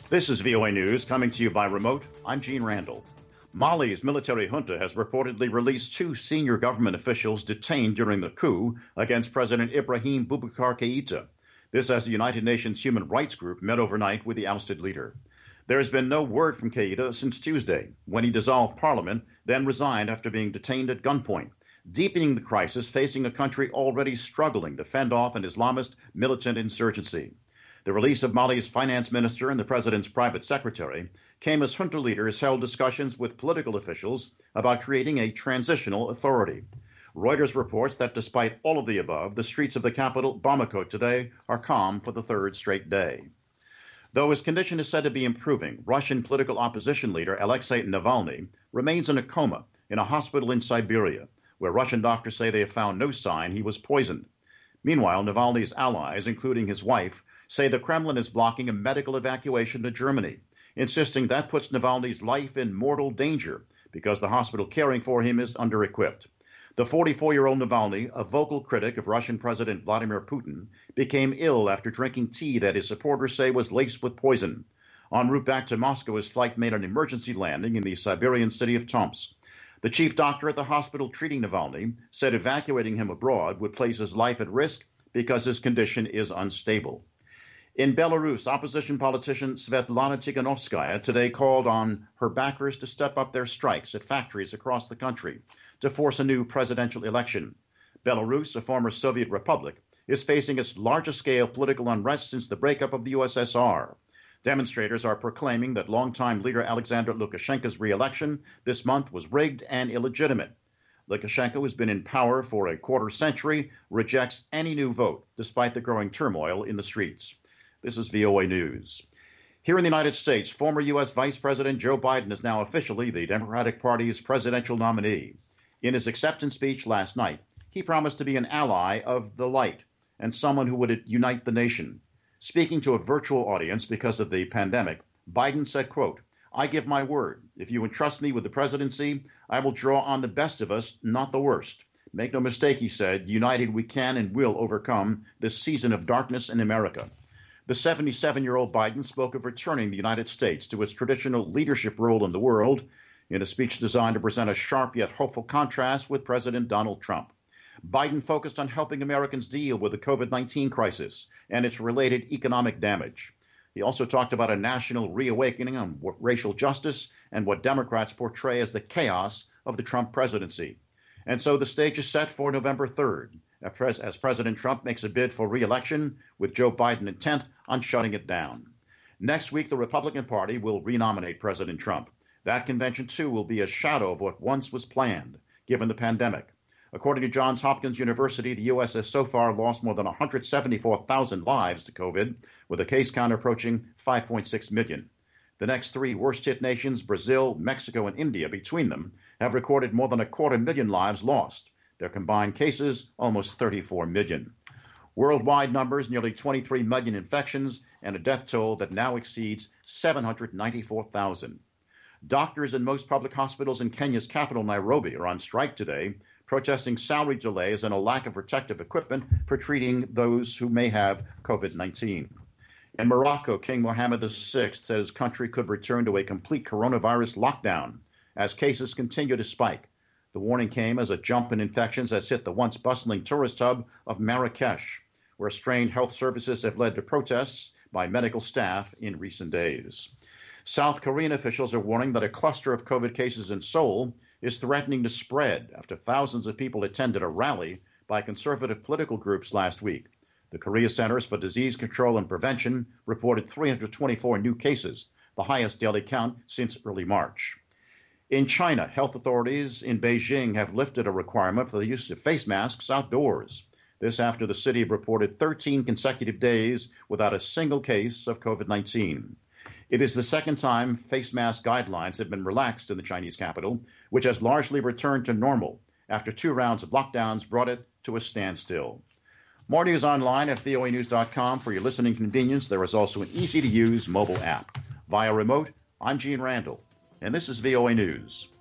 This is VOA News coming to you by remote. I'm Gene Randall. Mali's military junta has reportedly released two senior government officials detained during the coup against President Ibrahim Boubacar Keïta. This as the United Nations Human Rights Group met overnight with the ousted leader. There has been no word from Keïta since Tuesday, when he dissolved parliament, then resigned after being detained at gunpoint, deepening the crisis facing a country already struggling to fend off an Islamist militant insurgency. The release of Mali's finance minister and the president's private secretary came as junta leaders held discussions with political officials about creating a transitional authority. Reuters reports that despite all of the above, the streets of the capital, Bamako, today are calm for the third straight day. Though his condition is said to be improving, Russian political opposition leader Alexei Navalny remains in a coma in a hospital in Siberia, where Russian doctors say they have found no sign he was poisoned. Meanwhile, Navalny's allies, including his wife, say the Kremlin is blocking a medical evacuation to Germany, insisting that puts Navalny's life in mortal danger because the hospital caring for him is under-equipped. The 44-year-old Navalny, a vocal critic of Russian President Vladimir Putin, became ill after drinking tea that his supporters say was laced with poison. En route back to Moscow, his flight made an emergency landing in the Siberian city of Tomsk. The chief doctor at the hospital treating Navalny said evacuating him abroad would place his life at risk because his condition is unstable. In Belarus, opposition politician Svetlana Tikhanovskaya today called on her backers to step up their strikes at factories across the country to force a new presidential election. Belarus, a former Soviet republic, is facing its largest-scale political unrest since the breakup of the USSR. Demonstrators are proclaiming that longtime leader Alexander Lukashenko's re-election this month was rigged and illegitimate. Lukashenko has been in power for a quarter century, rejects any new vote, despite the growing turmoil in the streets. This is VOA News. Here in the United States, former U.S. Vice President Joe Biden is now officially the Democratic Party's presidential nominee. In his acceptance speech last night, he promised to be an ally of the light and someone who would unite the nation. Speaking to a virtual audience because of the pandemic, Biden said, quote, "I give my word. If you entrust me with the presidency, I will draw on the best of us, not the worst. Make no mistake," he said, "united we can and will overcome this season of darkness in America." The 77-year-old Biden spoke of returning the United States to its traditional leadership role in the world in a speech designed to present a sharp yet hopeful contrast with President Donald Trump. Biden focused on helping Americans deal with the COVID-19 crisis and its related economic damage. He also talked about a national reawakening on racial justice and what Democrats portray as the chaos of the Trump presidency. And so the stage is set for November 3rd, as President Trump makes a bid for re-election, with Joe Biden intent on shutting it down. Next week, the Republican Party will renominate President Trump. That convention, too, will be a shadow of what once was planned, given the pandemic. According to Johns Hopkins University, the U.S. has so far lost more than 174,000 lives to COVID, with a case count approaching 5.6 million. The next three worst-hit nations, Brazil, Mexico, and India, between them, have recorded more than 250,000 lives lost. Their combined cases, almost 34 million. Worldwide numbers, nearly 23 million infections, and a death toll that now exceeds 794,000. Doctors in most public hospitals in Kenya's capital, Nairobi, are on strike today, protesting salary delays and a lack of protective equipment for treating those who may have COVID-19. In Morocco, King Mohammed VI says his country could return to a complete coronavirus lockdown as cases continue to spike. The warning came as a jump in infections has hit the once bustling tourist hub of Marrakesh, where strained health services have led to protests by medical staff in recent days. South Korean officials are warning that a cluster of COVID cases in Seoul is threatening to spread after thousands of people attended a rally by conservative political groups last week. The Korea Centers for Disease Control and Prevention reported 324 new cases, the highest daily count since early March. In China, health authorities in Beijing have lifted a requirement for the use of face masks outdoors. This after the city reported 13 consecutive days without a single case of COVID-19. It is the second time face mask guidelines have been relaxed in the Chinese capital, which has largely returned to normal after 2 rounds of lockdowns brought it to a standstill. More news online at voanews.com. For your listening convenience, there is also an easy-to-use mobile app. Via remote, I'm Gene Randall, and this is VOA News.